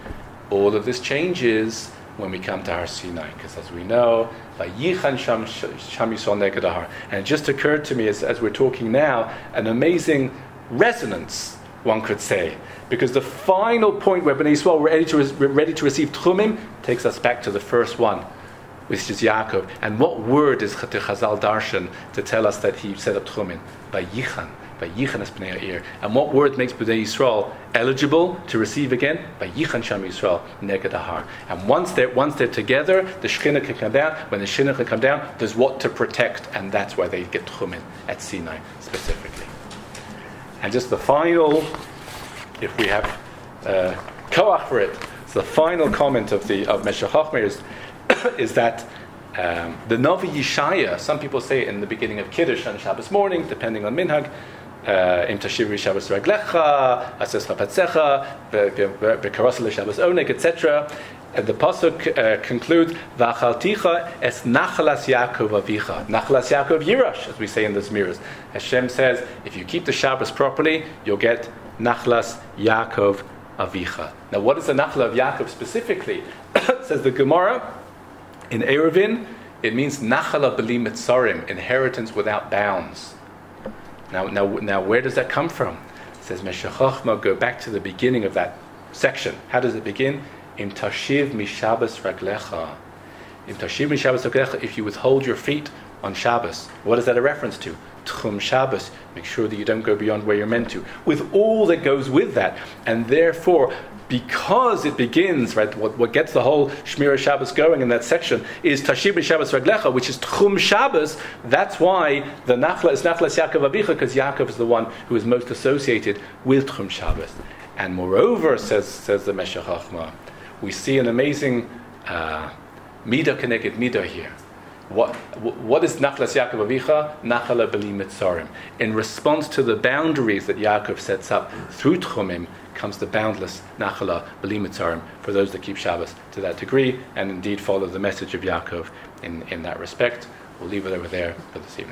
All of this changes when we come to Har Sinai, because as we know, Vayichan Sham Yisrael Neged Har. And it just occurred to me as we're talking now, an amazing resonance, one could say, because the final point where Bnei Yisrael were ready to receive Tchumim takes us back to the first one, which is Yaakov. And what word is the Chazal Darshan to tell us that he set up Tchumim? Vayichan. Vayichan es Bnei Yair. And what word makes Bnei Yisrael eligible to receive again? Vayichan Sham Yisrael Neged Har. And once they're together, the Shekhinah can come down. When the Shekhinah can come down, there's what to protect, and that's why they get Tchumim at Sinai specifically. And just the final, if we have koach for it, so the final comment of Meshech Chochmah is that the Navi Yeshaya, some people say it in the beginning of Kiddush on Shabbos morning, depending on minhag, Im Tashiv Shabbos Raglecha, Ases Chapatzecha, Bekaros LeShabbos Oneg, etc. And the pasuk concludes, V'achalticha es nachalas Yaakov avicha. Nachalas Yaakov Yirash, as we say in the Zmiras. Hashem says, if you keep the Shabbos properly, you'll get Nachalas Yaakov avicha. Now, what is the Nachla of Yaakov specifically? Says the Gemara, in Eruvin, it means Nachala B'li Mitzarim, inheritance without bounds. Now, where does that come from? It says, Meshech Chochmah, go back to the beginning of that section. How does it begin? Im tashiv mishabbos raglecha. Im tashiv mishabbos raglecha. If you withhold your feet on Shabbos, what is that a reference to? Tchum Shabbos. Make sure that you don't go beyond where you're meant to. With all that goes with that, and therefore, because it begins, right, what gets the whole Shmira Shabbos going in that section is Tashiv Shabbos Raglecha, which is Tchum Shabbos. That's why the Nachla is Nachlas Yaakov Avicha, because Yaakov is the one who is most associated with Tchum Shabbos. And moreover, says the Meshech Chochmah, we see an amazing Midah Keneged Midah here. What is Nachlas Yaakov Avicha? Nachala B'li Mitzarim. In response to the boundaries that Yaakov sets up through Tchumim, comes the boundless Nachala B'li Mitzarim for those that keep Shabbos to that degree, and indeed follow the message of Yaakov in that respect. We'll leave it over there for this evening.